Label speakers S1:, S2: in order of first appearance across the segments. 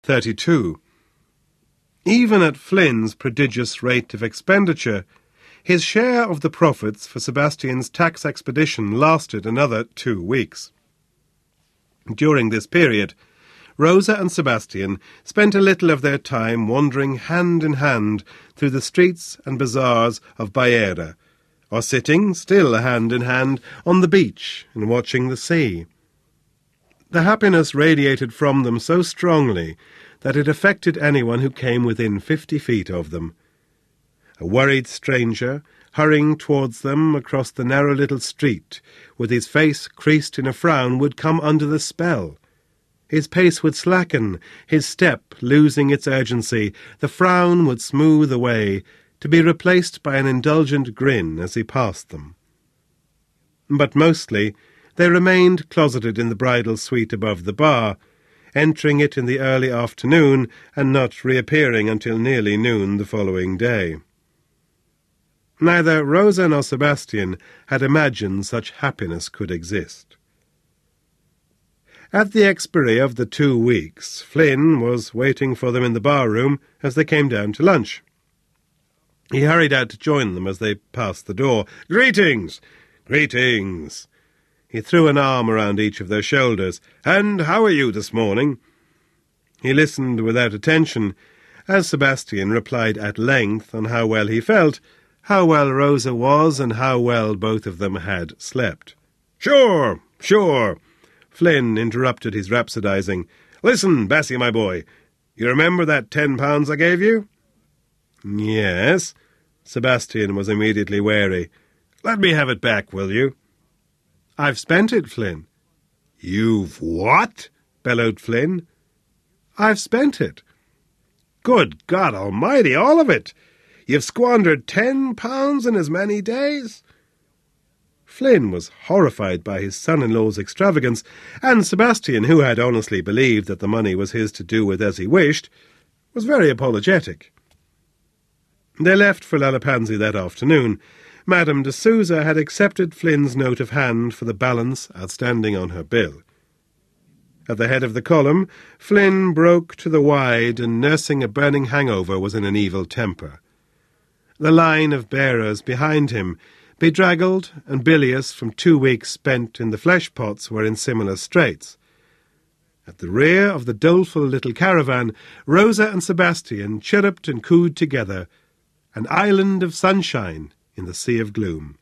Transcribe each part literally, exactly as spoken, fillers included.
S1: thirty-two. Even at Flynn's prodigious rate of expenditure, his share of the profits for Sebastian's tax expedition lasted another two weeks. During this period, Rosa and Sebastian spent a little of their time wandering hand in hand through the streets and bazaars of Baera, or sitting, still hand in hand, on the beach and watching the sea. The happiness radiated from them so strongly that it affected anyone who came within fifty feet of them. A worried stranger, hurrying towards them across the narrow little street, with his face creased in a frown, would come under the spell. His pace would slacken, his step losing its urgency, the frown would smooth away, to be replaced by an indulgent grin as he passed them. But mostly they remained closeted in the bridal suite above the bar, entering it in the early afternoon and not reappearing until nearly noon the following day. Neither Rosa nor Sebastian had imagined such happiness could exist. At the expiry of the two weeks, Flynn was waiting for them in the bar-room as they came down to lunch. He hurried out to join them as they passed the door. "Greetings! Greetings!" He threw an arm around each of their shoulders. "And how are you this morning?" He listened without attention, as Sebastian replied at length on how well he felt, how well Rosa was, and how well both of them had slept. "Sure, sure," Flynn interrupted his rhapsodizing. "Listen, Bessie, my boy, you remember that ten pounds I gave you?" "Yes." Sebastian was immediately wary. "Let me have it back, will you?" "I've spent it, Flynn." "You've what?" bellowed Flynn. "I've spent it." "Good God Almighty, all of it! You've squandered ten pounds in as many days?" Flynn was horrified by his son-in-law's extravagance, and Sebastian, who had honestly believed that the money was his to do with as he wished, was very apologetic. They left for Lalapanzi that afternoon. Madame de Souza had accepted Flynn's note of hand for the balance outstanding on her bill. At the head of the column, Flynn broke to the wide, and nursing a burning hangover was in an evil temper. The line of bearers behind him, bedraggled and bilious from two weeks spent in the flesh-pots, were in similar straits. At the rear of the doleful little caravan, Rosa and Sebastian chirruped and cooed together, an island of sunshine in the sea of gloom.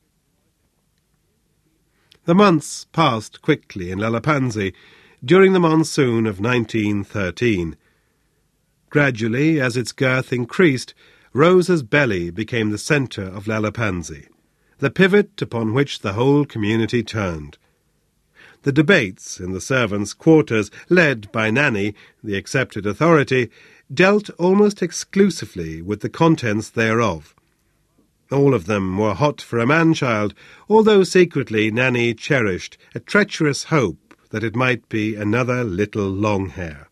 S1: The months passed quickly in Lalapanzi during the monsoon of nineteen thirteen. Gradually, as its girth increased, Rosa's belly became the centre of Lalapanzi, the pivot upon which the whole community turned. The debates in the servants' quarters, led by Nanny, the accepted authority, dealt almost exclusively with the contents thereof. All of them were hot for a man-child, although secretly Nanny cherished a treacherous hope that it might be another little Longhair.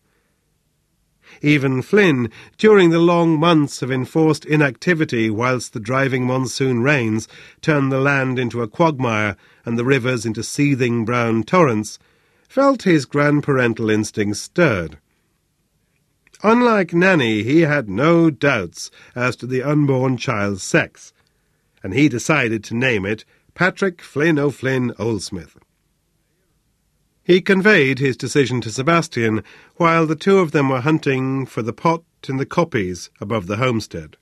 S1: Even Flynn, during the long months of enforced inactivity whilst the driving monsoon rains turned the land into a quagmire and the rivers into seething brown torrents, felt his grandparental instincts stirred. Unlike Nanny, he had no doubts as to the unborn child's sex, and he decided to name it Patrick Flynn O'Flynn Oldsmith. He conveyed his decision to Sebastian while the two of them were hunting for the pot in the koppies above the homestead.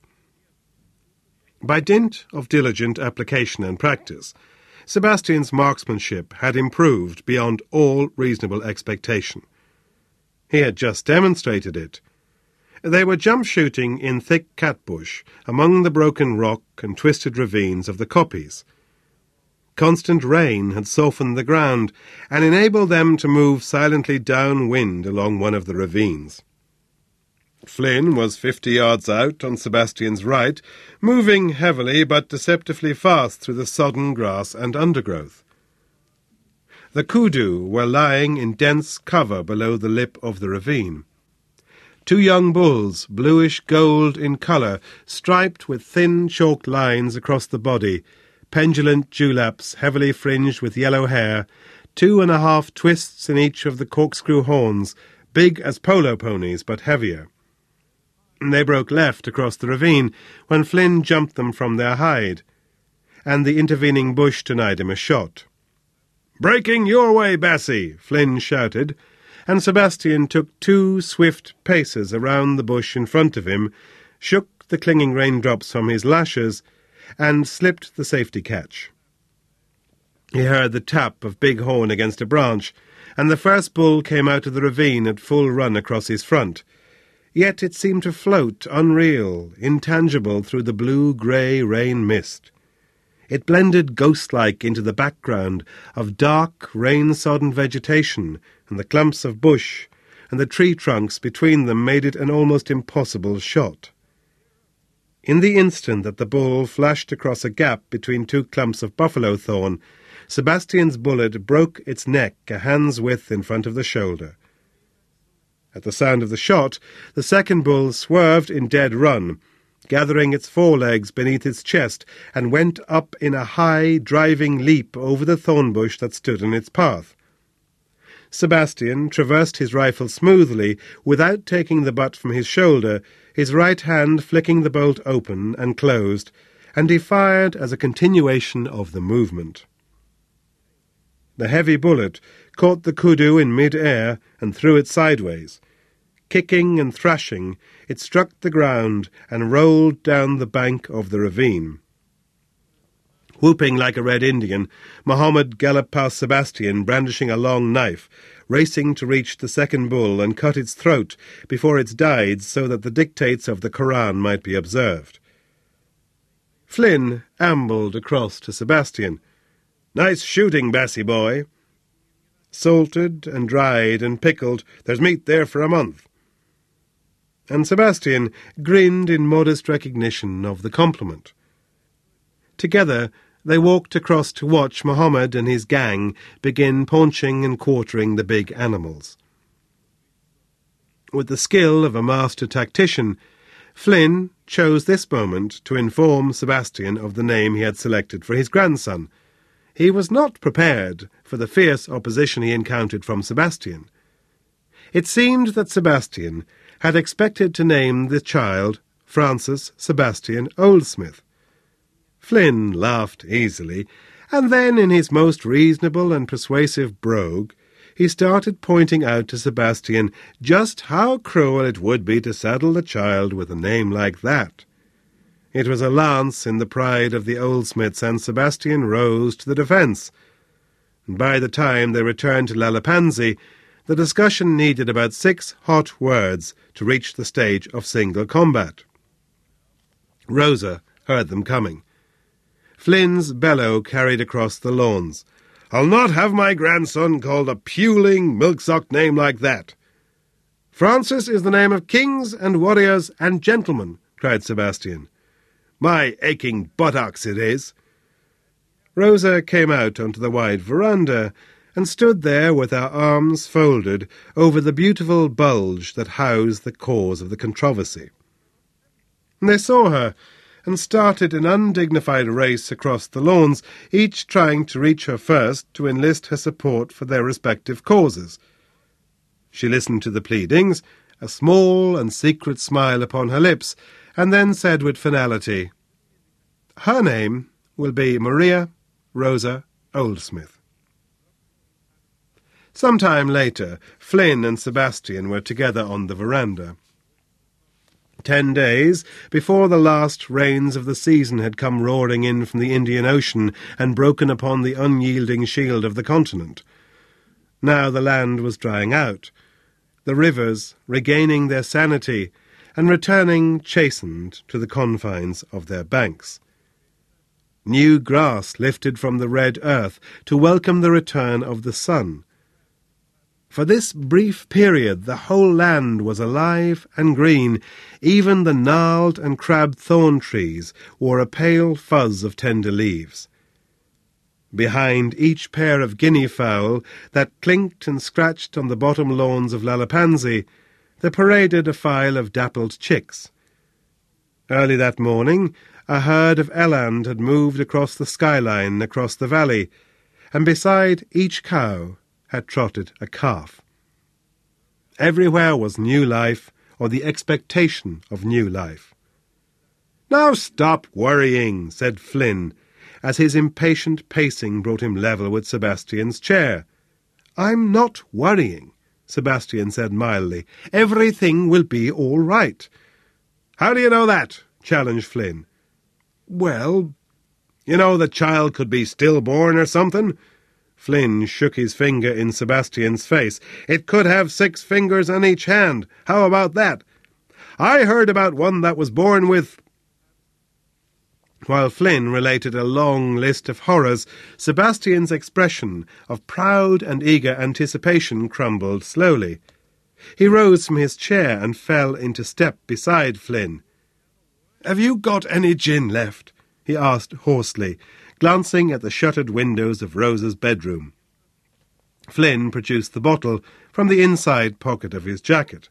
S1: By dint of diligent application and practice, Sebastian's marksmanship had improved beyond all reasonable expectation. He had just demonstrated it. They were jump-shooting in thick catbush among the broken rock and twisted ravines of the koppies. Constant rain had softened the ground and enabled them to move silently downwind along one of the ravines. Flynn was fifty yards out on Sebastian's right, moving heavily but deceptively fast through the sodden grass and undergrowth. The kudu were lying in dense cover below the lip of the ravine. Two young bulls, bluish-gold in colour, striped with thin chalked lines across the body, pendulant dewlaps heavily fringed with yellow hair, two and a half twists in each of the corkscrew horns, big as polo ponies but heavier. They broke left across the ravine when Flynn jumped them from their hide, and the intervening bush denied him a shot. "Breaking your way, Bessie!" Flynn shouted, and Sebastian took two swift paces around the bush in front of him, shook the clinging raindrops from his lashes, and slipped the safety catch. He heard the tap of Big Horn against a branch, and the first bull came out of the ravine at full run across his front. Yet it seemed to float, unreal, intangible, through the blue-grey rain mist. It blended ghost-like into the background of dark, rain-sodden vegetation, and the clumps of bush, and the tree trunks between them made it an almost impossible shot. In the instant that the bull flashed across a gap between two clumps of buffalo thorn, Sebastian's bullet broke its neck a hand's width in front of the shoulder. At the sound of the shot, the second bull swerved in dead run, gathering its forelegs beneath its chest, and went up in a high, driving leap over the thorn bush that stood in its path. Sebastian traversed his rifle smoothly, without taking the butt from his shoulder, his right hand flicking the bolt open and closed, and he fired as a continuation of the movement. The heavy bullet caught the kudu in mid-air and threw it sideways. Kicking and thrashing, it struck the ground and rolled down the bank of the ravine. Whooping like a red Indian, Mohammed galloped past Sebastian, brandishing a long knife, racing to reach the second bull and cut its throat before it died so that the dictates of the Koran might be observed. Flynn ambled across to Sebastian. "Nice shooting, Bessie boy." "Salted and dried and pickled. There's meat there for a month." And Sebastian grinned in modest recognition of the compliment. Together they walked across to watch Mohammed and his gang begin paunching and quartering the big animals. With the skill of a master tactician, Flynn chose this moment to inform Sebastian of the name he had selected for his grandson. He was not prepared for the fierce opposition he encountered from Sebastian. It seemed that Sebastian had expected to name the child Francis Sebastian Oldsmith. Flynn laughed easily, and then, in his most reasonable and persuasive brogue, he started pointing out to Sebastian just how cruel it would be to saddle the child with a name like that. It was a lance in the pride of the Oldsmiths, and Sebastian rose to the defence. By the time they returned to Lalapanzi, the discussion needed about six hot words to reach the stage of single combat. Rosa heard them coming. Flynn's bellow carried across the lawns. "I'll not have my grandson called a puling, milk-socked name like that." "Francis is the name of kings and warriors and gentlemen," cried Sebastian. "My aching buttocks it is." Rosa came out onto the wide veranda and stood there with her arms folded over the beautiful bulge that housed the cause of the controversy. They saw her and started an undignified race across the lawns, each trying to reach her first to enlist her support for their respective causes. She listened to the pleadings, a small and secret smile upon her lips, and then said with finality, "Her name will be Maria Rosa Oldsmith." Some time later, Flynn and Sebastian were together on the veranda. Ten days before the last rains of the season had come roaring in from the Indian Ocean and broken upon the unyielding shield of the continent. Now the land was drying out, the rivers regaining their sanity and returning chastened to the confines of their banks. New grass lifted from the red earth to welcome the return of the sun. For this brief period the whole land was alive and green. Even the gnarled and crabbed thorn trees wore a pale fuzz of tender leaves. Behind each pair of guinea fowl that clinked and scratched on the bottom lawns of Lalapanzi, there paraded a file of dappled chicks. Early that morning, a herd of eland had moved across the skyline across the valley, and beside each cow had trotted a calf. Everywhere was new life, or the expectation of new life. "Now stop worrying," said Flynn, as his impatient pacing brought him level with Sebastian's chair. "I'm not worrying," Sebastian said mildly. "Everything will be all right." "How do you know that?" challenged Flynn. "Well, you know the child could be stillborn or something." Flynn shook his finger in Sebastian's face. "It could have six fingers on each hand. How about that? I heard about one that was born with—" While Flynn related a long list of horrors, Sebastian's expression of proud and eager anticipation crumbled slowly. He rose from his chair and fell into step beside Flynn. "Have you got any gin left?" he asked hoarsely, glancing at the shuttered windows of Rosa's bedroom. Flynn produced the bottle from the inside pocket of his jacket.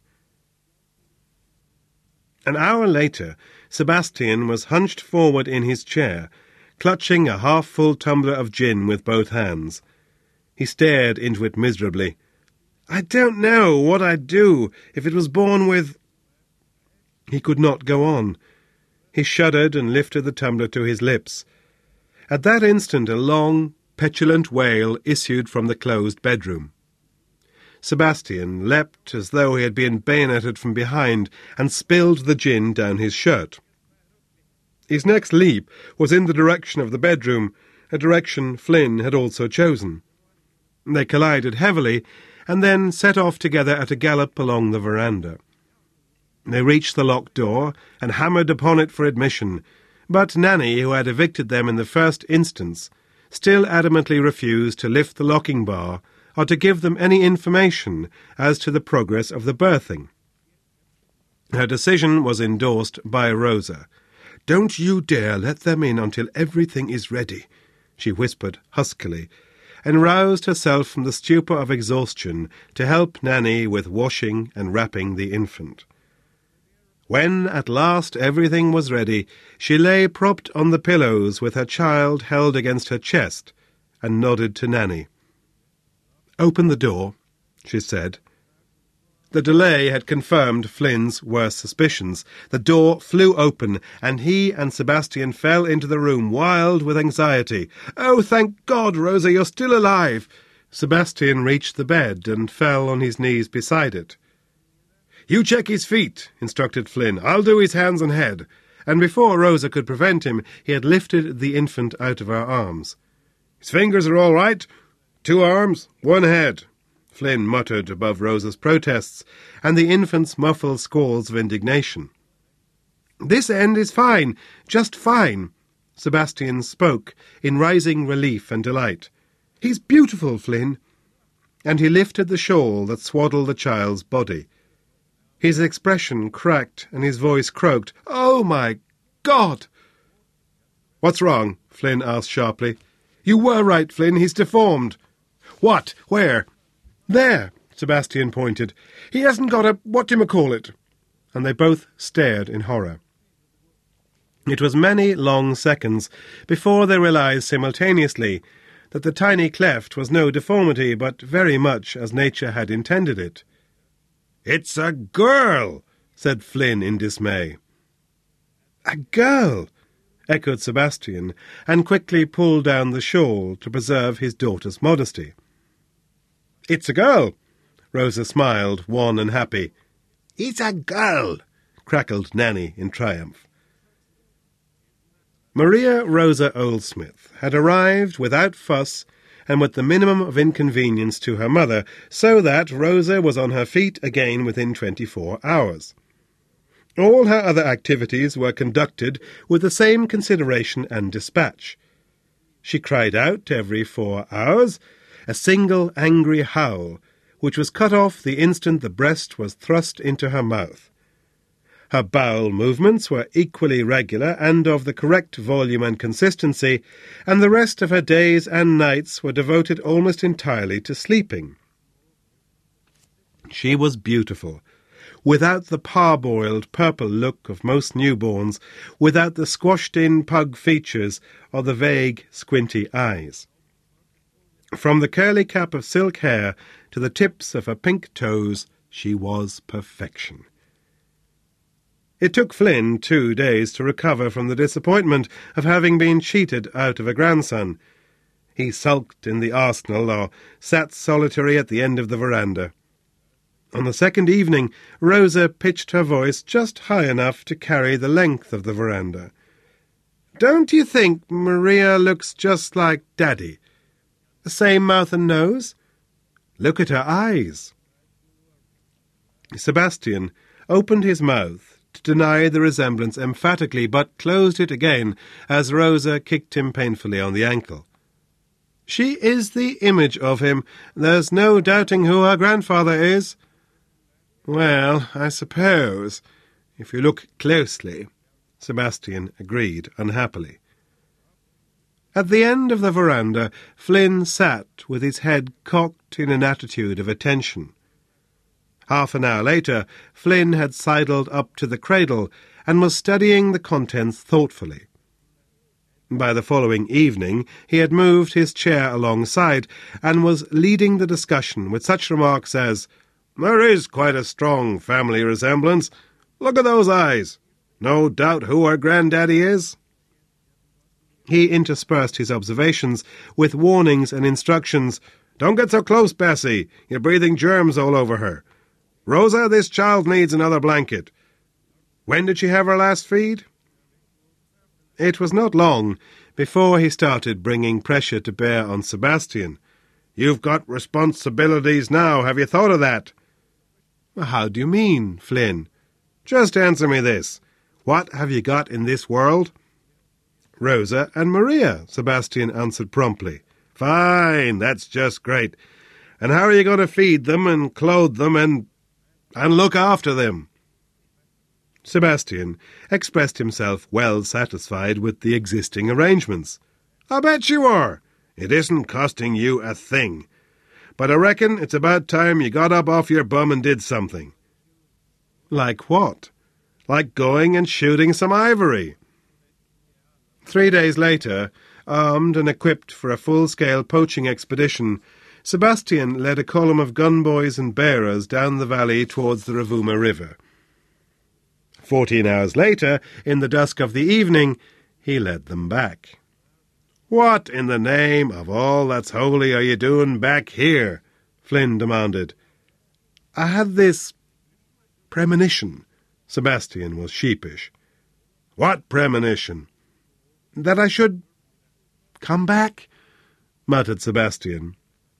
S1: An hour later, Sebastian was hunched forward in his chair, clutching a half-full tumbler of gin with both hands. He stared into it miserably. "I don't know what I'd do if it was born with—" He could not go on. He shuddered and lifted the tumbler to his lips. At that instant a long, petulant wail issued from the closed bedroom. Sebastian leapt as though he had been bayoneted from behind and spilled the gin down his shirt. His next leap was in the direction of the bedroom, a direction Flynn had also chosen. They collided heavily and then set off together at a gallop along the veranda. They reached the locked door and hammered upon it for admission, but Nanny, who had evicted them in the first instance, still adamantly refused to lift the locking bar or to give them any information as to the progress of the birthing. Her decision was endorsed by Rosa. "Don't you dare let them in until everything is ready," she whispered huskily, and roused herself from the stupor of exhaustion to help Nanny with washing and wrapping the infant. When at last everything was ready, she lay propped on the pillows with her child held against her chest, and nodded to Nanny. "Open the door," she said. The delay had confirmed Flynn's worst suspicions. The door flew open, and he and Sebastian fell into the room, wild with anxiety. "Oh, thank God, Rosa, you're still alive!" Sebastian reached the bed and fell on his knees beside it. "You check his feet," instructed Flynn. "I'll do his hands and head." And before Rosa could prevent him, he had lifted the infant out of her arms. "His fingers are all right. Two arms, one head," Flynn muttered above Rosa's protests and the infant's muffled squalls of indignation. "This end is fine, just fine," Sebastian spoke in rising relief and delight. "He's beautiful, Flynn." And he lifted the shawl that swaddled the child's body. His expression cracked and his voice croaked. "Oh, my God!" "What's wrong?" Flynn asked sharply. "You were right, Flynn. He's deformed." "What? Where?" "There," Sebastian pointed. "He hasn't got a what-do-you-call-it." And they both stared in horror. It was many long seconds before they realized simultaneously that the tiny cleft was no deformity, but very much as nature had intended it. "It's a girl," said Flynn in dismay. "A girl," echoed Sebastian, and quickly pulled down the shawl to preserve his daughter's modesty. "It's a girl," Rosa smiled, wan and happy. "It's a girl," crackled Nanny in triumph. Maria Rosa Oldsmith had arrived without fuss and with the minimum of inconvenience to her mother, so that Rosa was on her feet again within twenty-four hours. All her other activities were conducted with the same consideration and dispatch. She cried out every four hours, a single angry howl, which was cut off the instant the breast was thrust into her mouth. Her bowel movements were equally regular and of the correct volume and consistency, and the rest of her days and nights were devoted almost entirely to sleeping. She was beautiful, without the parboiled purple look of most newborns, without the squashed-in pug features or the vague, squinty eyes. From the curly cap of silk hair to the tips of her pink toes, She was perfection. It took Flynn two days to recover from the disappointment of having been cheated out of a grandson. He sulked in the arsenal or sat solitary at the end of the veranda. On the second evening, Rosa pitched her voice just high enough to carry the length of the veranda. "Don't you think Maria looks just like Daddy? The same mouth and nose? Look at her eyes." Sebastian opened his mouth to deny the resemblance emphatically, but closed it again as Rosa kicked him painfully on the ankle. "She is the image of him. There's no doubting who her grandfather is." "Well, I suppose, if you look closely," Sebastian agreed unhappily. At the end of the veranda, Flynn sat with his head cocked in an attitude of attention. Half an hour later, Flynn had sidled up to the cradle and was studying the contents thoughtfully. By the following evening, he had moved his chair alongside and was leading the discussion with such remarks as, "There is quite a strong family resemblance. Look at those eyes. No doubt who her granddaddy is." He interspersed his observations with warnings and instructions. "Don't get so close, Bessie. You're breathing germs all over her. Rosa, this child needs another blanket. When did she have her last feed?" It was not long before he started bringing pressure to bear on Sebastian. "You've got responsibilities now. Have you thought of that?" "How do you mean, Flynn?" "Just answer me this. What have you got in this world?" "Rosa and Maria," Sebastian answered promptly. "Fine, that's just great. And how are you going to feed them and clothe them and... and look after them?" Sebastian expressed himself well satisfied with the existing arrangements. "I bet you are. It isn't costing you a thing. But I reckon it's about time you got up off your bum and did something." "Like what?" "Like going and shooting some ivory." Three days later, armed and equipped for a full-scale poaching expedition, Sebastian led a column of gunboys and bearers down the valley towards the Rovuma River. Fourteen hours later, in the dusk of the evening, he led them back. "What in the name of all that's holy are you doing back here?" Flynn demanded. "I had this premonition." Sebastian was sheepish. "What premonition?" "That I should come back," muttered Sebastian.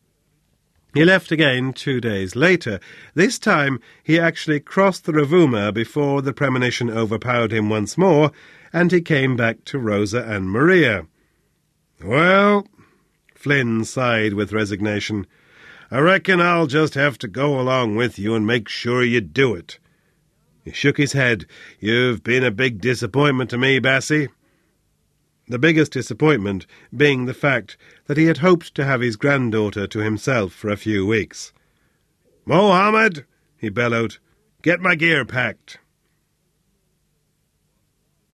S1: He left again two days later. This time he actually crossed the Rovuma before the premonition overpowered him once more, and he came back to Rosa and Maria. "Well," Flynn sighed with resignation, "I reckon I'll just have to go along with you and make sure you do it." He shook his head. "You've been a big disappointment to me, Bessie." The biggest disappointment being the fact that he had hoped to have his granddaughter to himself for a few weeks. "Mohammed," he bellowed, "get my gear packed."